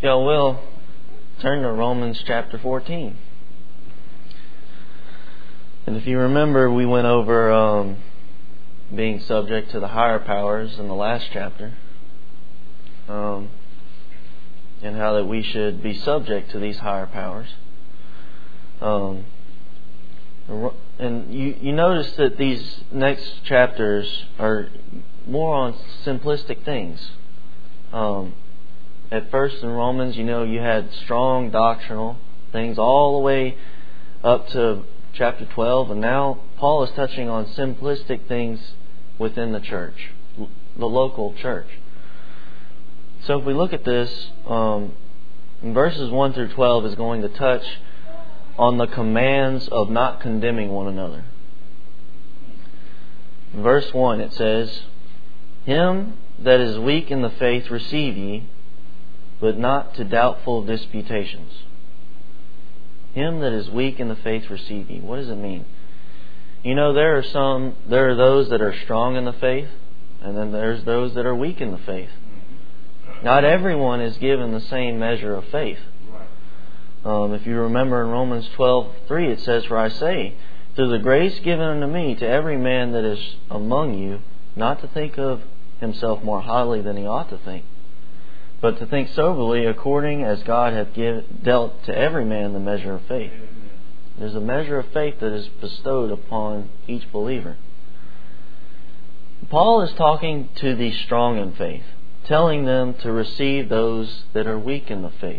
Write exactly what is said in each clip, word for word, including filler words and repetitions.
y'all will, turn to Romans chapter fourteen. And if you remember, we went over um, being subject to the higher powers in the last chapter. Um, and how that we should be subject to these higher powers. Um, and you, you notice that these next chapters are more on simplistic things. Um, at first in Romans, you know, you had strong doctrinal things all the way up to chapter twelve, and now Paul is touching on simplistic things within the church, the local church. So if we look at this, um, verses one through twelve is going to touch on the commands of not condemning one another. In verse one it says, "Him that is weak in the faith receive ye, but not to doubtful disputations." Him that is weak in the faith receive ye. What does it mean? You know, there are some, there are those that are strong in the faith, and then there's those that are weak in the faith. Not everyone is given the same measure of faith. Um, if you remember in Romans twelve three, it says, "For I say, through the grace given unto me, to every man that is among you, not to think of himself more highly than he ought to think, but to think soberly, according as God hath give, dealt to every man the measure of faith." There's a measure of faith that is bestowed upon each believer. Paul is talking to the strong in faith, telling them to receive those that are weak in the faith.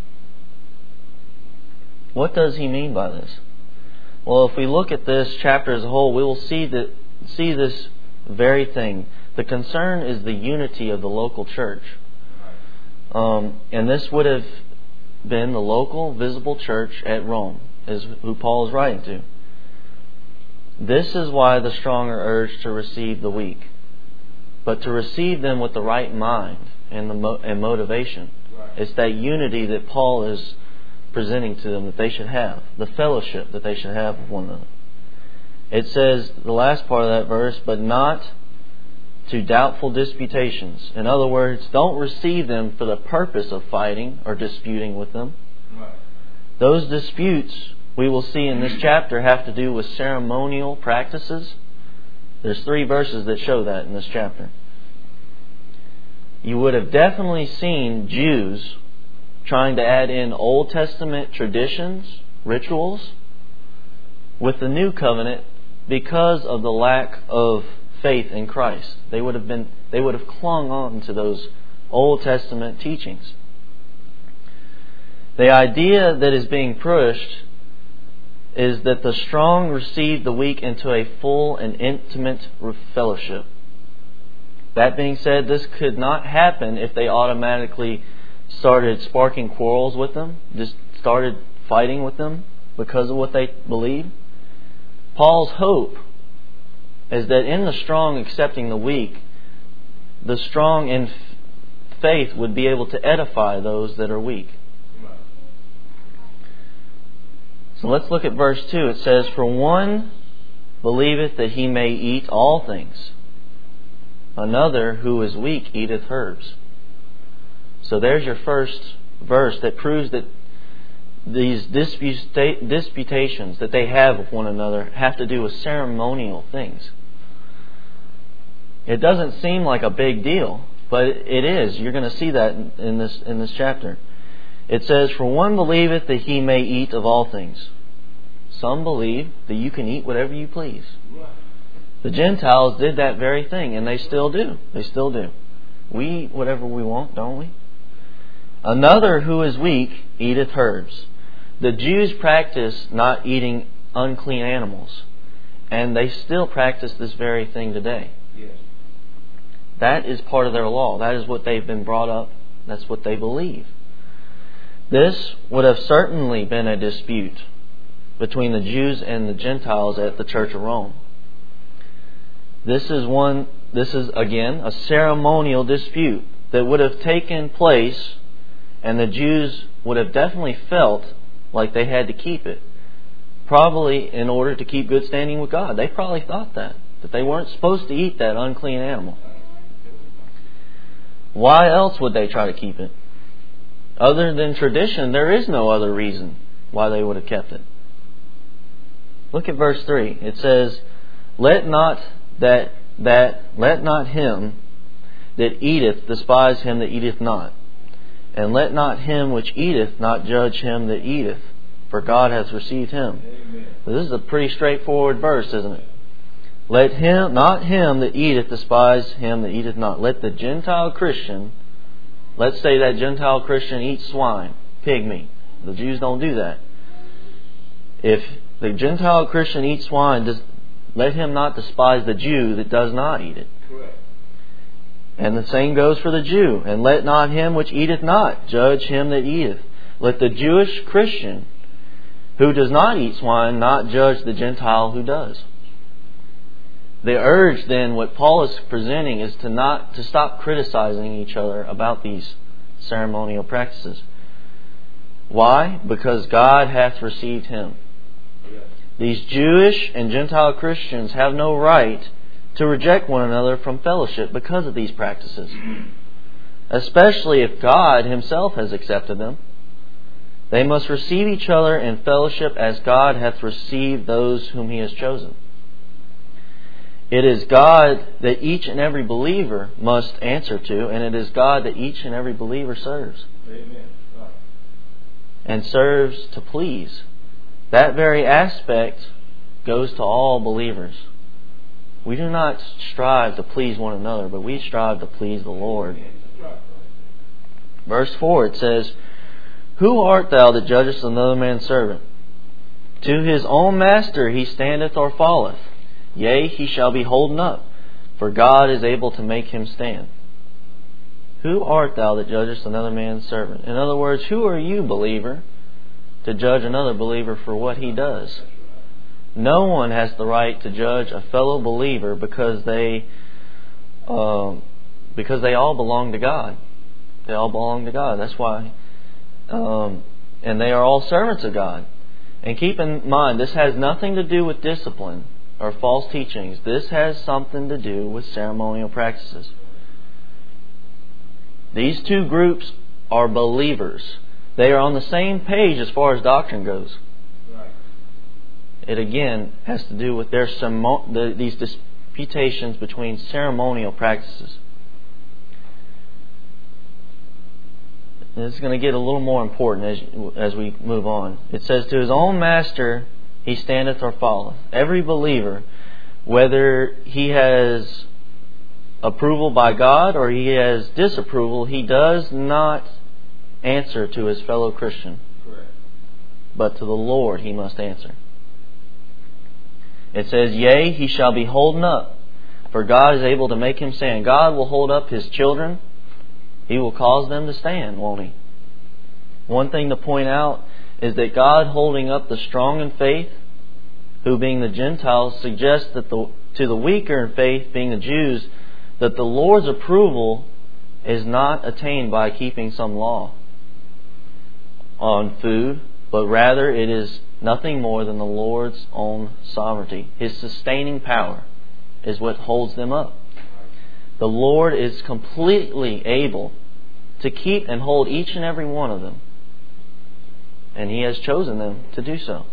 What does he mean by this? Well, if we look at this chapter as a whole, we will see that see this very thing. The concern is the unity of the local church. Um, and this would have been the local visible church at Rome, is who Paul is writing to. This is why the strong are urged to receive the weak, but to receive them with the right mind and the mo- and motivation. Right. It's that unity that Paul is presenting to them that they should have, the fellowship that they should have with one another. It says, the last part of that verse, "but not to doubtful disputations." In other words, don't receive them for the purpose of fighting or disputing with them. Right. Those disputes, we will see in this chapter, have to do with ceremonial practices. There's three verses that show that in this chapter. You would have definitely seen Jews trying to add in Old Testament traditions, rituals, with the New Covenant because of the lack of faith in Christ. They would have been, they would have clung on to those Old Testament teachings. The idea that is being pushed is that the strong receive the weak into a full and intimate fellowship. That being said, this could not happen if they automatically started sparking quarrels with them, just started fighting with them because of what they believe. Paul's hope is that in the strong accepting the weak, the strong in faith would be able to edify those that are weak. So let's look at verse two. It says, "For one believeth that he may eat all things, another who is weak eateth herbs." So there's your first verse that proves that these disputa- disputations that they have with one another have to do with ceremonial things. It doesn't seem like a big deal, but it is. You're going to see that in this in this chapter. It says, "For one believeth that he may eat of all things." Some believe that you can eat whatever you please. The Gentiles did that very thing, and they still do. They still do. We eat whatever we want, don't we? "Another who is weak eateth herbs." The Jews practice not eating unclean animals, and they still practice this very thing today. Yes. That is part of their law. That is what they've been brought up. That's what they believe. This would have certainly been a dispute between the Jews and the Gentiles at the Church of Rome. This is one. This is again a ceremonial dispute that would have taken place, and the Jews would have definitely felt like they had to keep it, probably in order to keep good standing with God. They probably thought that that they weren't supposed to eat that unclean animal. Why else would they try to keep it? Other than tradition, there is no other reason why they would have kept it. Look at verse three. It says, Let not that that let not him that eateth despise him that eateth not, and let not him which eateth not judge him that eateth, for God hath received him. Amen. This is a pretty straightforward verse, isn't it? Let him not him that eateth despise him that eateth not. Let the Gentile Christian, let's say that Gentile Christian eats swine, pig meat. The Jews don't do that. If the Gentile Christian eats swine, does, let him not despise the Jew that does not eat it. Correct. And the same goes for the Jew. And let not him which eateth not judge him that eateth. Let the Jewish Christian who does not eat swine not judge the Gentile who does. The urge then, what Paul is presenting, is to not to stop criticizing each other about these ceremonial practices. Why? Because God hath received him. These Jewish and Gentile Christians have no right to reject one another from fellowship because of these practices, especially if God Himself has accepted them. They must receive each other in fellowship as God hath received those whom He has chosen. It is God that each and every believer must answer to, and it is God that each and every believer serves. Amen. Right. And serves to please. That very aspect goes to all believers. We do not strive to please one another, but we strive to please the Lord. Verse four, it says, Who art thou that judgest another man's servant? To his own master he standeth or falleth. Yea, he shall be holden up, for God is able to make him stand. Who art thou that judgest another man's servant? In other words, who are you, believer, to judge another believer for what he does? No one has the right to judge a fellow believer because they uh, because they all belong to God. They all belong to God. That's why. Um, and they are all servants of God. And keep in mind, this has nothing to do with discipline or false teachings. This has something to do with ceremonial practices. These two groups are believers. They are on the same page as far as doctrine goes. Right. It again has to do with their the, these disputations between ceremonial practices. And this is going to get a little more important as as we move on. It says, To his own master he standeth or falleth. Every believer, whether he has approval by God or he has disapproval, he does not answer to his fellow Christian. Correct. But to the Lord he must answer. It says, Yea, he shall be holden up, for God is able to make him stand. God will hold up His children. He will cause them to stand, won't He? One thing to point out is that God holding up the strong in faith, who being the Gentiles, suggests that the, to the weaker in faith, being the Jews, that the Lord's approval is not attained by keeping some law on food, but rather it is nothing more than the Lord's own sovereignty. His sustaining power is what holds them up. The Lord is completely able to keep and hold each and every one of them. And He has chosen them to do so.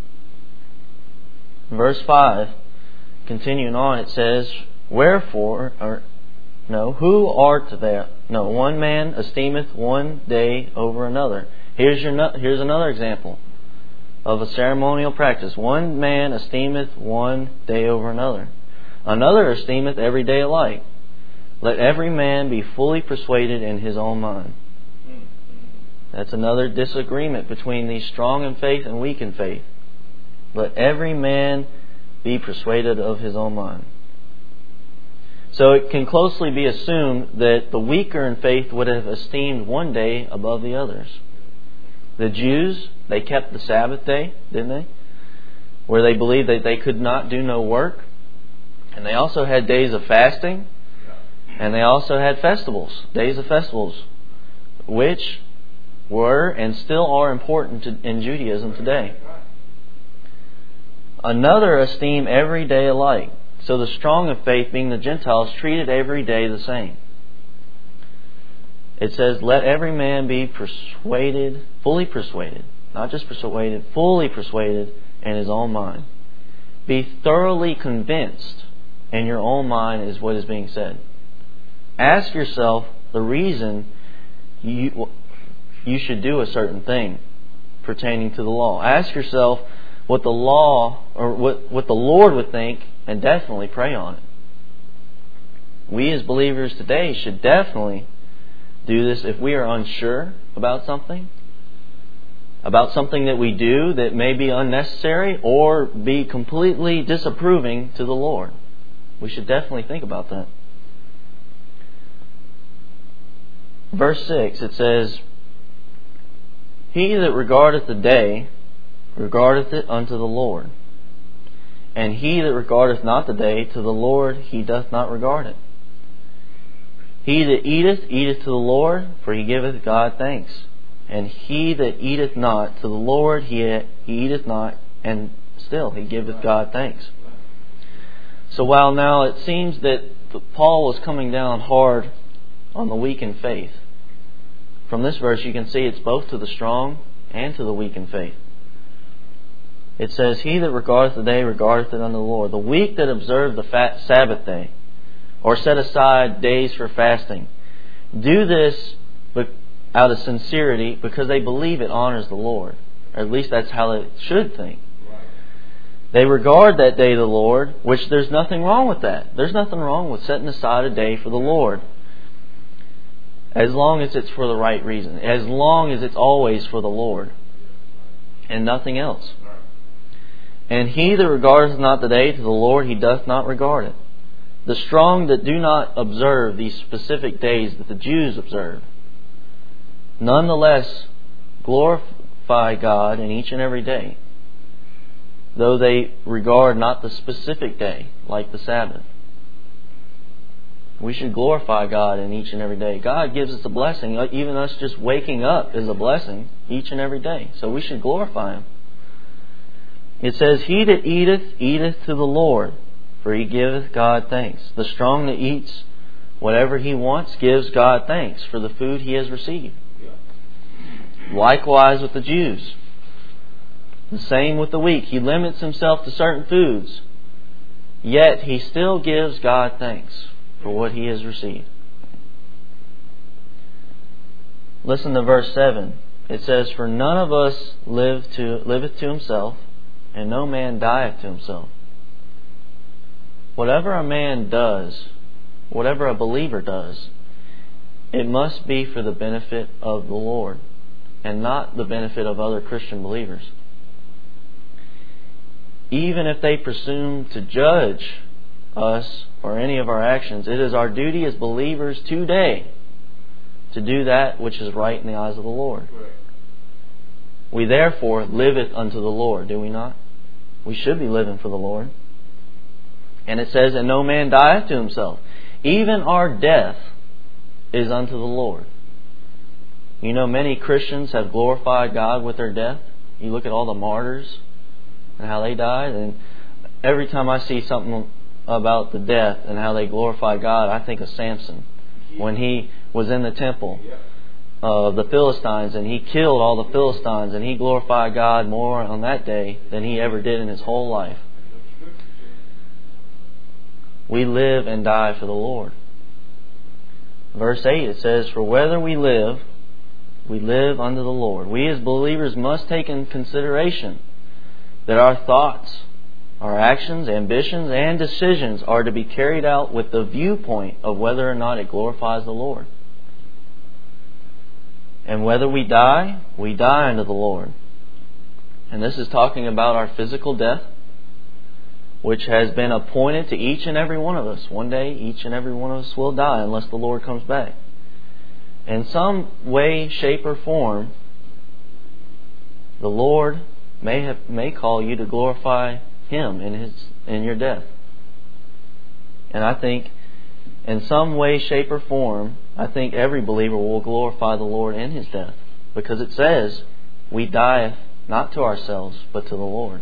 Verse five, continuing on, it says, Wherefore, or no, who art thou? No, one man esteemeth one day over another. Here's your here's another example of a ceremonial practice. One man esteemeth one day over another. Another esteemeth every day alike. Let every man be fully persuaded in his own mind. That's another disagreement between these strong in faith and weak in faith. Let every man be persuaded of his own mind. So it can closely be assumed that the weaker in faith would have esteemed one day above the others. The Jews, they kept the Sabbath day, didn't they? Where they believed that they could not do no work. And they also had days of fasting. And they also had festivals, days of festivals, which were and still are important to, in Judaism today. Another esteem every day alike. So the strong of faith, being the Gentiles, treated every day the same. It says, let every man be persuaded, fully persuaded, not just persuaded, fully persuaded in his own mind. Be thoroughly convinced in your own mind is what is being said. Ask yourself the reason you, you should do a certain thing pertaining to the law. Ask yourself what the law, or what, what the Lord would think, and definitely pray on it. We as believers today should definitely do this if we are unsure about something, about something that we do that may be unnecessary or be completely disapproving to the Lord. We should definitely think about that. Verse six, it says, He that regardeth the day, regardeth it unto the Lord. And he that regardeth not the day, to the Lord he doth not regard it. He that eateth, eateth to the Lord, for he giveth God thanks. And he that eateth not, to the Lord he, he eateth not, and still he giveth God thanks. So while now it seems that Paul was coming down hard on the weak in faith, from this verse you can see it's both to the strong and to the weak in faith. It says, He that regardeth the day regardeth it unto the Lord. The weak that observe the fat Sabbath day, or set aside days for fasting, do this out of sincerity because they believe it honors the Lord. Or at least that's how they should think. They regard that day the Lord, which there's nothing wrong with that. There's nothing wrong with setting aside a day for the Lord, as long as it's for the right reason. As long as it's always for the Lord and nothing else. And he that regardeth not the day to the Lord, he doth not regard it. The strong that do not observe these specific days that the Jews observed, nonetheless glorify God in each and every day, though they regard not the specific day, like the Sabbath. We should glorify God in each and every day. God gives us a blessing. Even us just waking up is a blessing each and every day. So we should glorify Him. It says, He that eateth, eateth to the Lord, for he giveth God thanks. The strong that eats whatever he wants gives God thanks for the food he has received. Likewise with the Jews. The same with the weak. He limits himself to certain foods, yet he still gives God thanks for what he has received. Listen to verse seven. It says, For none of us live to, liveth to himself, and no man dieth to himself. Whatever a man does, whatever a believer does, it must be for the benefit of the Lord and not the benefit of other Christian believers. Even if they presume to judge us or any of our actions, it is our duty as believers today to do that which is right in the eyes of the Lord. We therefore liveth unto the Lord, do we not? We should be living for the Lord. And it says, And no man dieth to himself. Even our death is unto the Lord. You know, many Christians have glorified God with their death. You look at all the martyrs and how they died. And every time I see something about the death and how they glorify God, I think of Samson. When he was in the temple of the Philistines and he killed all the Philistines, and he glorified God more on that day than he ever did in his whole life. We live and die for the Lord. Verse eight, it says, For whether we live, we live unto the Lord. We as believers must take in consideration that our thoughts, our actions, ambitions, and decisions are to be carried out with the viewpoint of whether or not it glorifies the Lord. And whether we die, we die unto the Lord. And this is talking about our physical death, which has been appointed to each and every one of us. One day, each and every one of us will die unless the Lord comes back. In some way, shape, or form, the Lord may have may call you to glorify Him in His in your death. And I think, in some way, shape, or form, I think every believer will glorify the Lord in his death, because it says, "We die not to ourselves, but to the Lord."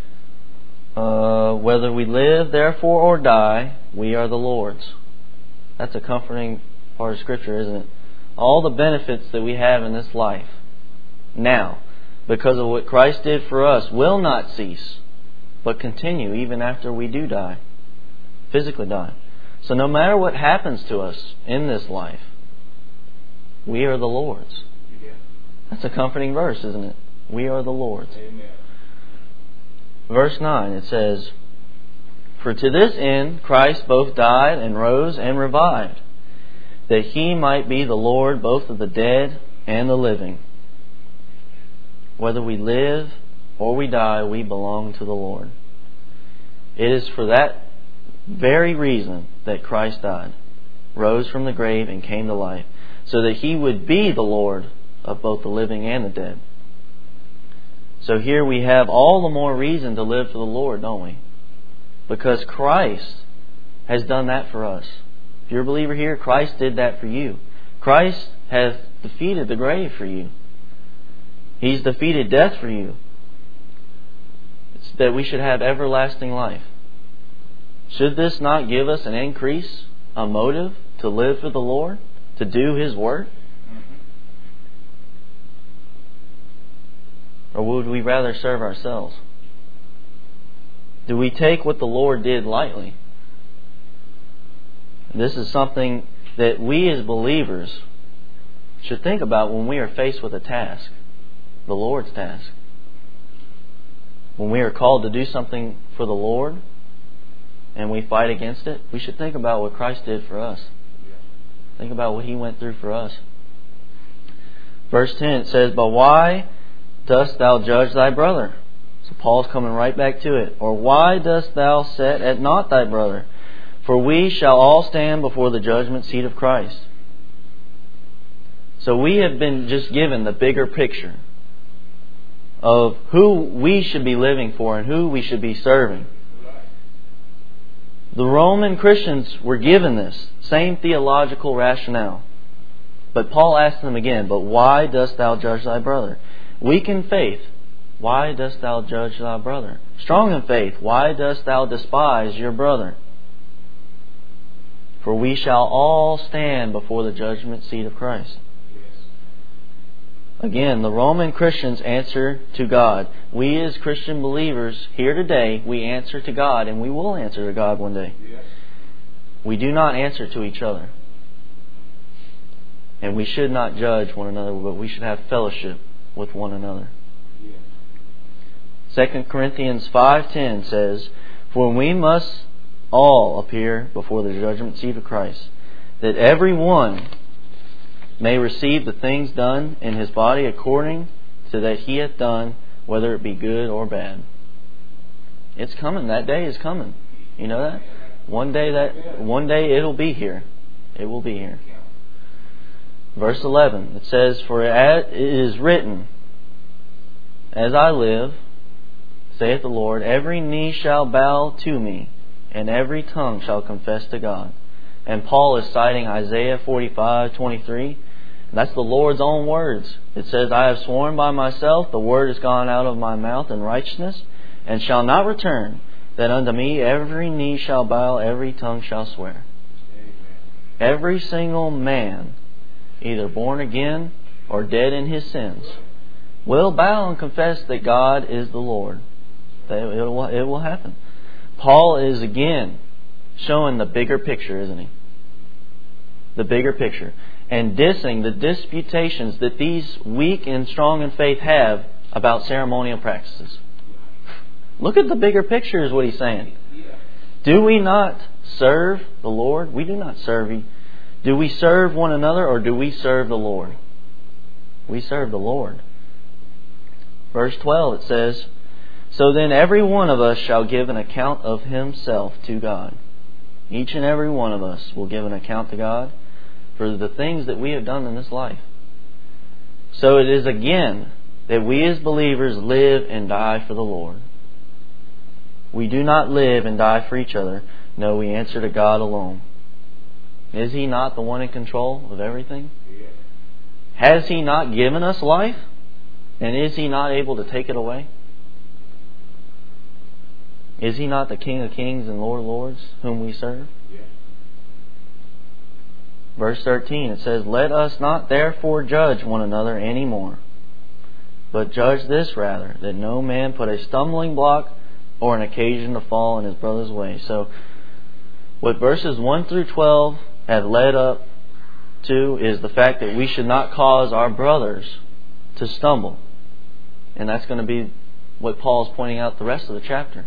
Uh, whether we live, therefore, or die, we are the Lord's. That's a comforting part of Scripture, isn't it? All the benefits that we have in this life now, because of what Christ did for us, will not cease, but continue even after we do die, physically die. So no matter what happens to us in this life, we are the Lord's. That's a comforting verse, isn't it? We are the Lord's. Amen. Verse nine, it says, "For to this end Christ both died and rose and revived, that He might be the Lord both of the dead and the living." Whether we live or we die, we belong to the Lord. It is for that very reason that Christ died, rose from the grave and came to life, so that He would be the Lord of both the living and the dead. So here we have all the more reason to live for the Lord, don't we? Because Christ has done that for us. If you're a believer here, Christ did that for you. Christ has defeated the grave for you. He's defeated death for you. It's that we should have everlasting life. Should this not give us an increase, a motive to live for the Lord, to do His work? Or would we rather serve ourselves? Do we take what the Lord did lightly? This is something that we as believers should think about when we are faced with a task, the Lord's task. When we are called to do something for the Lord and we fight against it, we should think about what Christ did for us. Think about what He went through for us. Verse ten, it says, "But why dost thou judge thy brother?" So Paul's coming right back to it. "Or why dost thou set at naught thy brother? For we shall all stand before the judgment seat of Christ." So we have been just given the bigger picture of who we should be living for and who we should be serving. The Roman Christians were given this same theological rationale. But Paul asked them again, "But why dost thou judge thy brother? Weak in faith, why dost thou judge thy brother? Strong in faith, why dost thou despise your brother? For we shall all stand before the judgment seat of Christ." Again, the Roman Christians answer to God. We as Christian believers here today, we answer to God, and we will answer to God one day. We do not answer to each other. And we should not judge one another, but we should have fellowship with one another. Second Corinthians five ten says, "For we must all appear before the judgment seat of Christ, that every one may receive the things done in his body according to that he hath done, whether it be good or bad." It's coming. That day is coming. You know that? One day that one day it'll be here. It will be here. Verse eleven, it says, "For it is written, As I live, saith the Lord, every knee shall bow to me, and every tongue shall confess to God." And Paul is citing Isaiah forty-five twenty-three. That's the Lord's own words. It says, "I have sworn by myself, the word is gone out of my mouth in righteousness, and shall not return, that unto me every knee shall bow, every tongue shall swear." Amen. Every single man, either born again or dead in his sins, will bow and confess that God is the Lord. It will, it will happen. Paul is again showing the bigger picture, isn't he? The bigger picture. And dissing the disputations that these weak and strong in faith have about ceremonial practices. Look at the bigger picture is what he's saying. Do we not serve the Lord? We do not serve Him. Do we serve one another or do we serve the Lord? We serve the Lord. Verse twelve, it says, "So then every one of us shall give an account of himself to God." Each and every one of us will give an account to God for the things that we have done in this life. So it is again that we as believers live and die for the Lord. We do not live and die for each other. No, we answer to God alone. Is He not the one in control of everything? Has He not given us life? And is He not able to take it away? Is He not the King of Kings and Lord of Lords whom we serve? Verse thirteen, it says, "Let us not therefore judge one another any more, but judge this rather, that no man put a stumbling block or an occasion to fall in his brother's way." So, what verses one through twelve have led up to is the fact that we should not cause our brothers to stumble. And that's going to be what Paul is pointing out the rest of the chapter.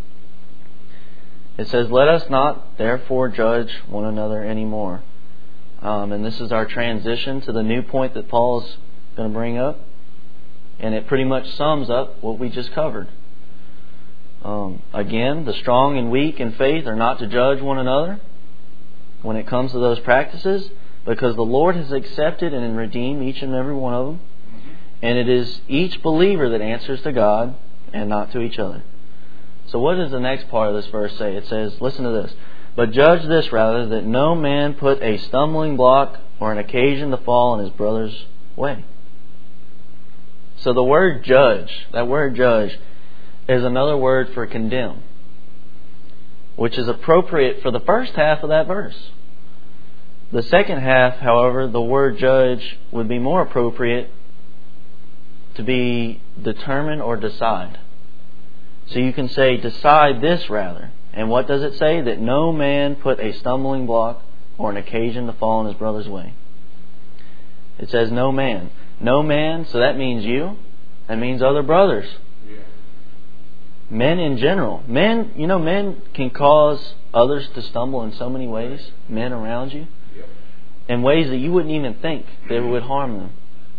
It says, "Let us not therefore judge one another anymore." Um, and this is our transition to the new point that Paul is going to bring up. And it pretty much sums up what we just covered. Um, again, the strong and weak in faith are not to judge one another when it comes to those practices, because the Lord has accepted and redeemed each and every one of them. And it is each believer that answers to God and not to each other. So what does the next part of this verse say? It says, listen to this. "But judge this rather, that no man put a stumbling block or an occasion to fall in his brother's way." So the word judge, that word judge, is another word for condemn, which is appropriate for the first half of that verse. The second half, however, the word judge would be more appropriate to be determine or decide. So you can say, "Decide this rather." And what does it say? That no man put a stumbling block or an occasion to fall in his brother's way. It says no man. No man, so that means you. That means other brothers. Yeah. Men in general. Men, you know, men can cause others to stumble in so many ways. Men around you. Yep. In ways that you wouldn't even think that it would harm them.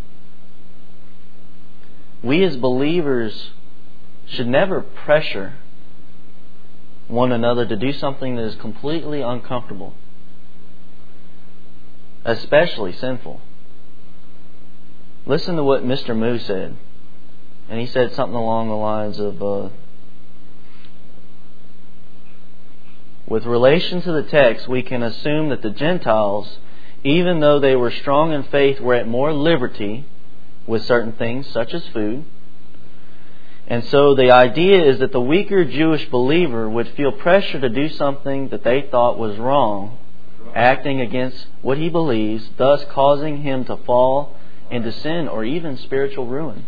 We as believers should never pressure one another to do something that is completely uncomfortable, especially sinful. Listen to what Mister Moo said. And he said something along the lines of, uh, "With relation to the text, we can assume that the Gentiles, even though they were strong in faith, were at more liberty with certain things, such as food. And so the idea is that the weaker Jewish believer would feel pressure to do something that they thought was wrong, acting against what he believes, thus causing him to fall into sin or even spiritual ruin."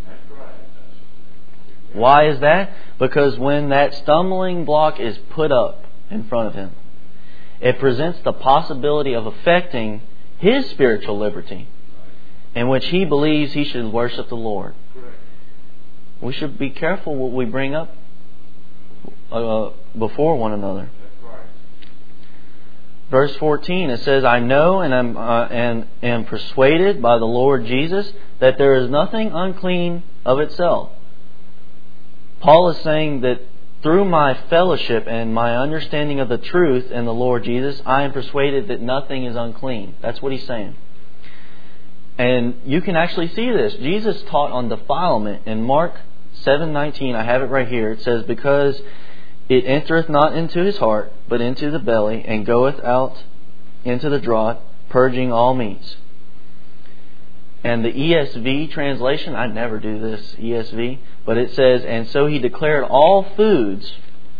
Why is that? Because when that stumbling block is put up in front of him, it presents the possibility of affecting his spiritual liberty, in which he believes he should worship the Lord. We should be careful what we bring up uh, before one another. Verse fourteen, it says, "I know and am uh, and am persuaded by the Lord Jesus that there is nothing unclean of itself." Paul is saying that through my fellowship and my understanding of the truth in the Lord Jesus, I am persuaded that nothing is unclean. That's what he's saying. And you can actually see this. Jesus taught on defilement in Mark seven nineteen. I have it right here. It says, "Because it entereth not into his heart, but into the belly, and goeth out into the draught, purging all meats." And the E S V translation, I never do this E S V, but it says, "And so he declared all foods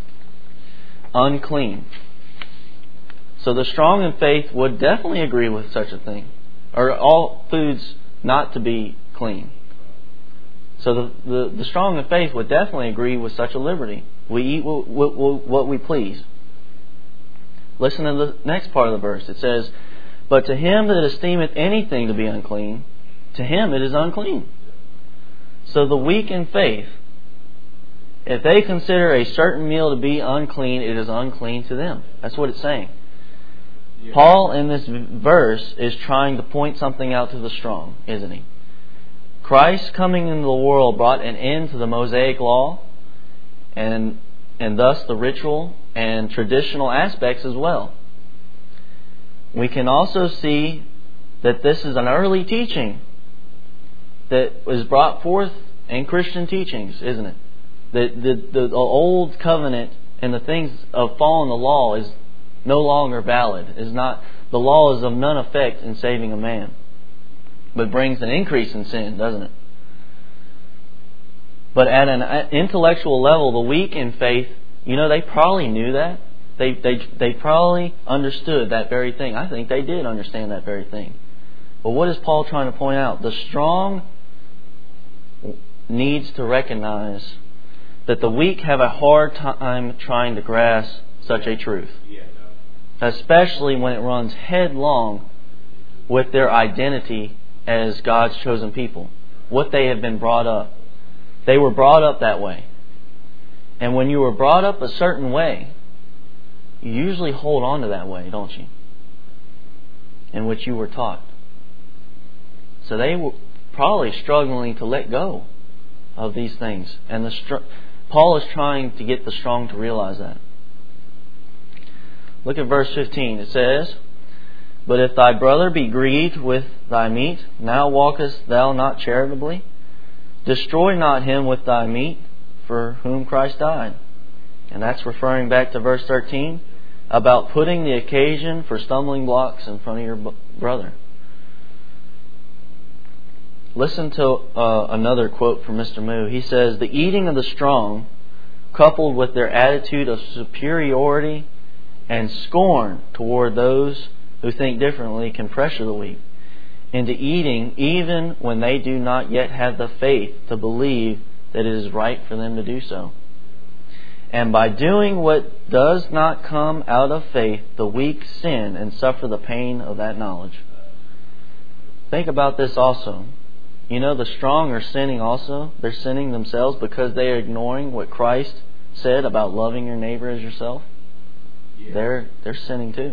unclean." So the strong in faith would definitely agree with such a thing. Or all foods not to be clean. So the, the, the strong in faith would definitely agree with such a liberty. We eat what, what, what we please. Listen to the next part of the verse. It says, "But to him that esteemeth anything to be unclean, to him it is unclean." So the weak in faith, if they consider a certain meal to be unclean, it is unclean to them. That's what it's saying. Yeah. Paul in this verse is trying to point something out to the strong, isn't he? Christ coming into the world brought an end to the Mosaic law and and thus the ritual and traditional aspects as well. We can also see that this is an early teaching that was brought forth in Christian teachings, isn't it? The, the, the old covenant and the things of following the law is no longer valid. Is not the law is of none effect in saving a man, but brings an increase in sin, doesn't it? But at an intellectual level, the weak in faith, you know, they probably knew that. They, they, they probably understood that very thing. I think they did understand that very thing. But what is Paul trying to point out? The strong needs to recognize that the weak have a hard time trying to grasp such a truth. Especially when it runs headlong with their identity as God's chosen people. What they have been brought up. They were brought up that way. And when you were brought up a certain way, you usually hold on to that way, don't you? In which you were taught. So they were probably struggling to let go of these things. And the str- Paul is trying to get the strong to realize that. Look at verse fifteen. It says, "But if thy brother be grieved with thy meat, now walkest thou not charitably? Destroy not him with thy meat, for whom Christ died." And that's referring back to verse thirteen about putting the occasion for stumbling blocks in front of your brother. Listen to uh, another quote from Mister Moo. He says, "The eating of the strong, coupled with their attitude of superiority and scorn toward those who think differently, can pressure the weak into eating even when they do not yet have the faith to believe that it is right for them to do so. And by doing what does not come out of faith, the weak sin and suffer the pain of that knowledge." Think about this also. You know, the strong are sinning also. They're sinning themselves because they are ignoring what Christ said about loving your neighbor as yourself. Yeah. They're they're sinning too.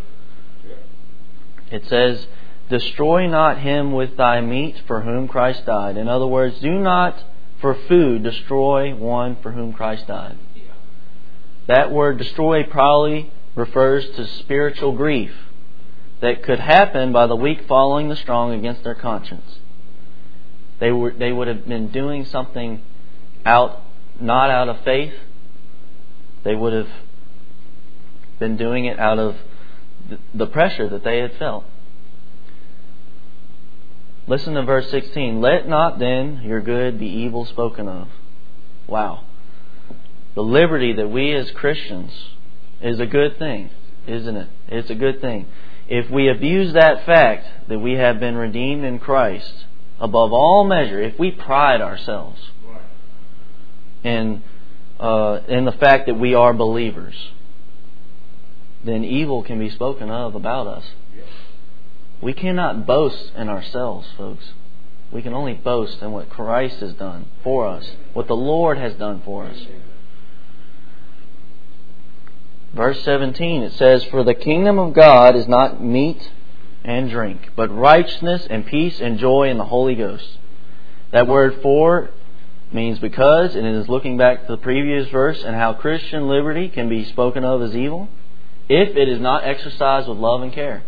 Yeah. It says, "Destroy not him with thy meat for whom Christ died." In other words, do not for food destroy one for whom Christ died. Yeah. That word destroy probably refers to spiritual grief that could happen by the weak following the strong against their conscience. They were they would have been doing something out not out of faith. They would have been doing it out of the pressure that they had felt. Listen to verse sixteen. "Let not then your good be evil spoken of." Wow. The liberty that we as Christians is a good thing, isn't it? It's a good thing. If we abuse that fact that we have been redeemed in Christ above all measure, if we pride ourselves in, uh, in the fact that we are believers, then evil can be spoken of about us. We cannot boast in ourselves, folks. We can only boast in what Christ has done for us, what the Lord has done for us. Verse seventeen, it says, "For the kingdom of God is not meat and drink, but righteousness and peace and joy in the Holy Ghost." That word "for" means because, and it is looking back to the previous verse and how Christian liberty can be spoken of as evil if it is not exercised with love and care.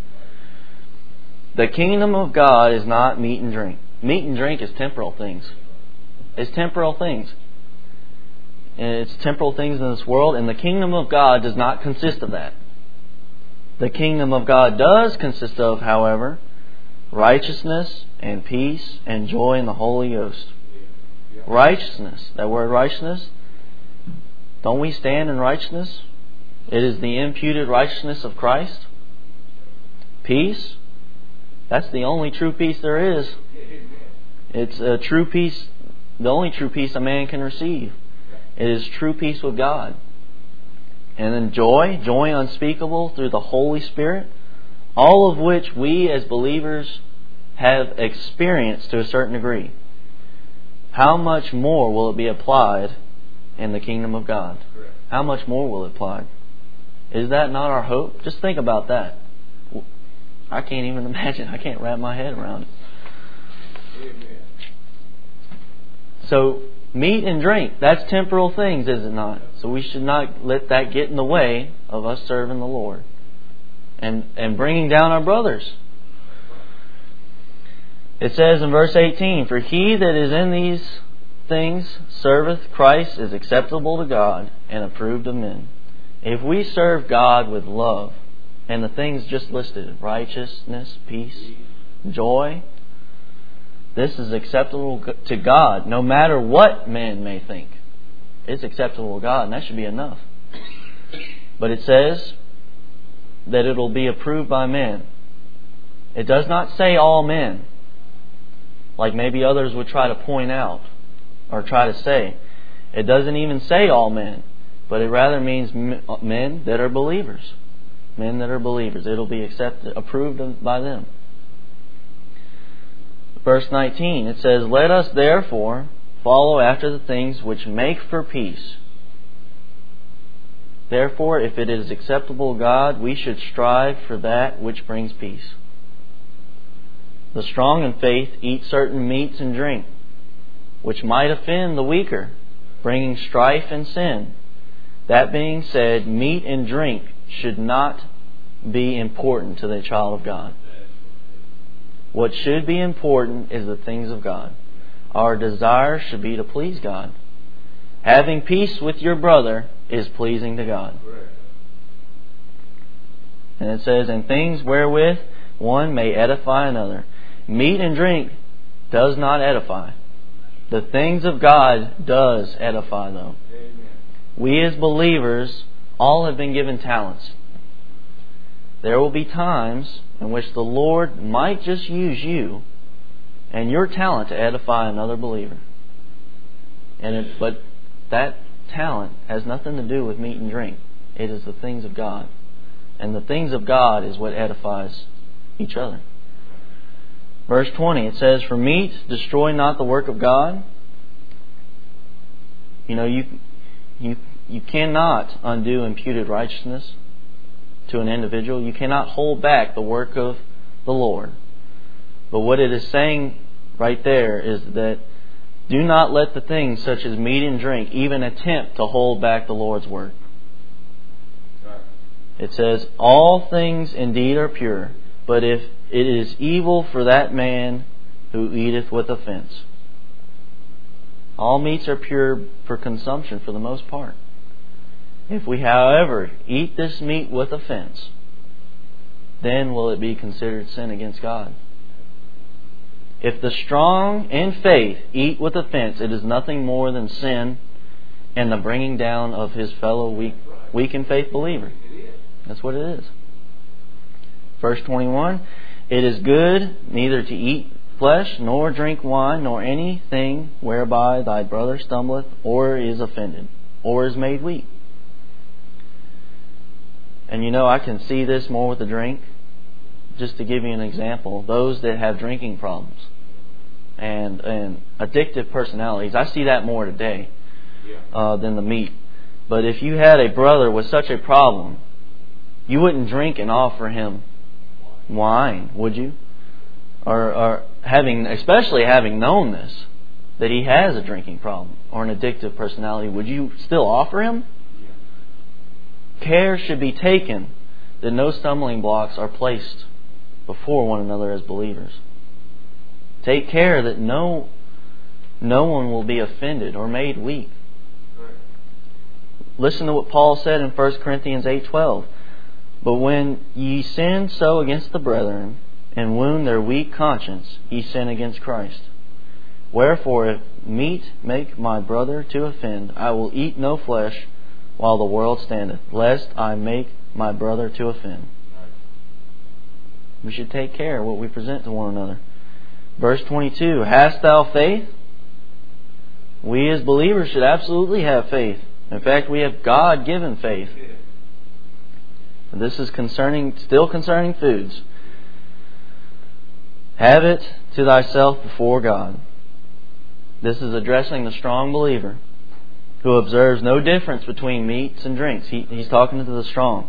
The kingdom of God is not meat and drink. Meat and drink is temporal things. It's temporal things. And it's temporal things in this world, and the kingdom of God does not consist of that. The kingdom of God does consist of, however, righteousness and peace and joy in the Holy Ghost. Righteousness. That word righteousness, don't we stand in righteousness? It is the imputed righteousness of Christ. Peace. That's the only true peace there is. It's a true peace, the only true peace a man can receive. It is true peace with God. And then joy, joy unspeakable through the Holy Spirit, all of which we as believers have experienced to a certain degree. How much more will it be applied in the kingdom of God? How much more will it apply? Is that not our hope? Just think about that. I can't even imagine. I can't wrap my head around it. Amen. So, meat and drink, that's temporal things, is it not? So we should not let that get in the way of us serving the Lord and, and bringing down our brothers. It says in verse eighteen, "For he that is in these things serveth Christ is acceptable to God and approved of men." If we serve God with love, and the things just listed, righteousness, peace, joy, this is acceptable to God, no matter what man may think. It's acceptable to God, and that should be enough. But it says that it'll be approved by men. It does not say all men, like maybe others would try to point out or try to say. It doesn't even say all men, but it rather means men that are believers. Men that are believers. It'll be accepted, approved by them. Verse nineteen, it says, "Let us therefore follow after the things which make for peace. Therefore, if it is acceptable to God, we should strive for that which brings peace. The strong in faith eat certain meats and drink, which might offend the weaker, bringing strife and sin. That being said, meat and drink should not be important to the child of God. What should be important is the things of God. Our desire should be to please God. Having peace with your brother is pleasing to God." And it says, "And things wherewith one may edify another." Meat and drink does not edify. The things of God does edify, though. Amen. We as believers all have been given talents. There will be times in which the Lord might just use you and your talent to edify another believer. And it, but that talent has nothing to do with meat and drink. It is the things of God. And the things of God is what edifies each other. Verse twenty, it says, "For meat destroy not the work of God." You know, you you you cannot undo imputed righteousness to an individual. You cannot hold back the work of the Lord. But what it is saying right there is that do not let the things such as meat and drink even attempt to hold back the Lord's work. It says, "All things indeed are pure, but if it is evil for that man who eateth with offense." All meats are pure for consumption for the most part. If we, however, eat this meat with offense, then will it be considered sin against God. If the strong in faith eat with offense, it is nothing more than sin and the bringing down of his fellow weak, weak in faith believer. That's what it is. Verse twenty-one, "It is good neither to eat flesh, nor drink wine, nor anything whereby thy brother stumbleth, or is offended, or is made weak." And you know, I can see this more with the drink. Just to give you an example, those that have drinking problems and and addictive personalities, I see that more today uh, than the meat. But if you had a brother with such a problem, you wouldn't drink and offer him wine, would you? Or, or having, especially having known this, that he has a drinking problem or an addictive personality, would you still offer him? Care should be taken that no stumbling blocks are placed before one another as believers. Take care that no no one will be offended or made weak. Listen to what Paul said in First Corinthians eight twelve. "But when ye sin so against the brethren, and wound their weak conscience, ye sin against Christ. Wherefore, if meat make my brother to offend, I will eat no flesh while the world standeth, lest I make my brother to offend." We should take care of what we present to one another. Verse twenty-two, "Hast thou faith?" We as believers should absolutely have faith. In fact, we have God-given faith. This is concerning, still concerning foods. "Have it to thyself before God." This is addressing the strong believer who observes no difference between meats and drinks. He, he's talking to the strong.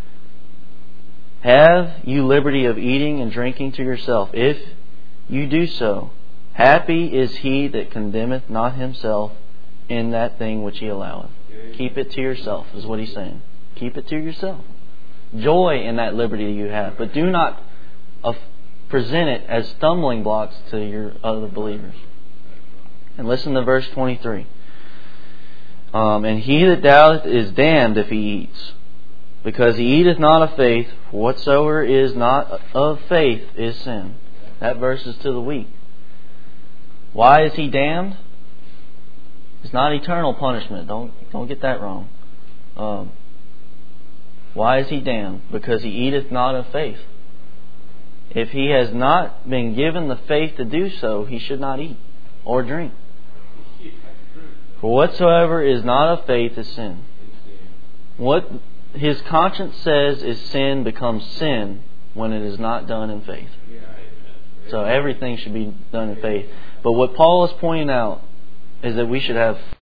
"Have you liberty of eating and drinking to yourself? If you do so, happy is he that condemneth not himself in that thing which he alloweth." Keep it to yourself, is what he's saying. Keep it to yourself. Joy in that liberty you have, but do not uh, present it as stumbling blocks to your other believers. And listen to verse twenty-three. Um, "And he that doubteth is damned if he eats, because he eateth not of faith. For whatsoever is not of faith is sin." That verse is to the weak. Why is he damned? It's not eternal punishment. Don't don't get that wrong. Um, Why is he damned? Because he eateth not of faith. If he has not been given the faith to do so, he should not eat or drink. For whatsoever is not of faith is sin. What his conscience says is sin becomes sin when it is not done in faith. So everything should be done in faith. But what Paul is pointing out is that we should have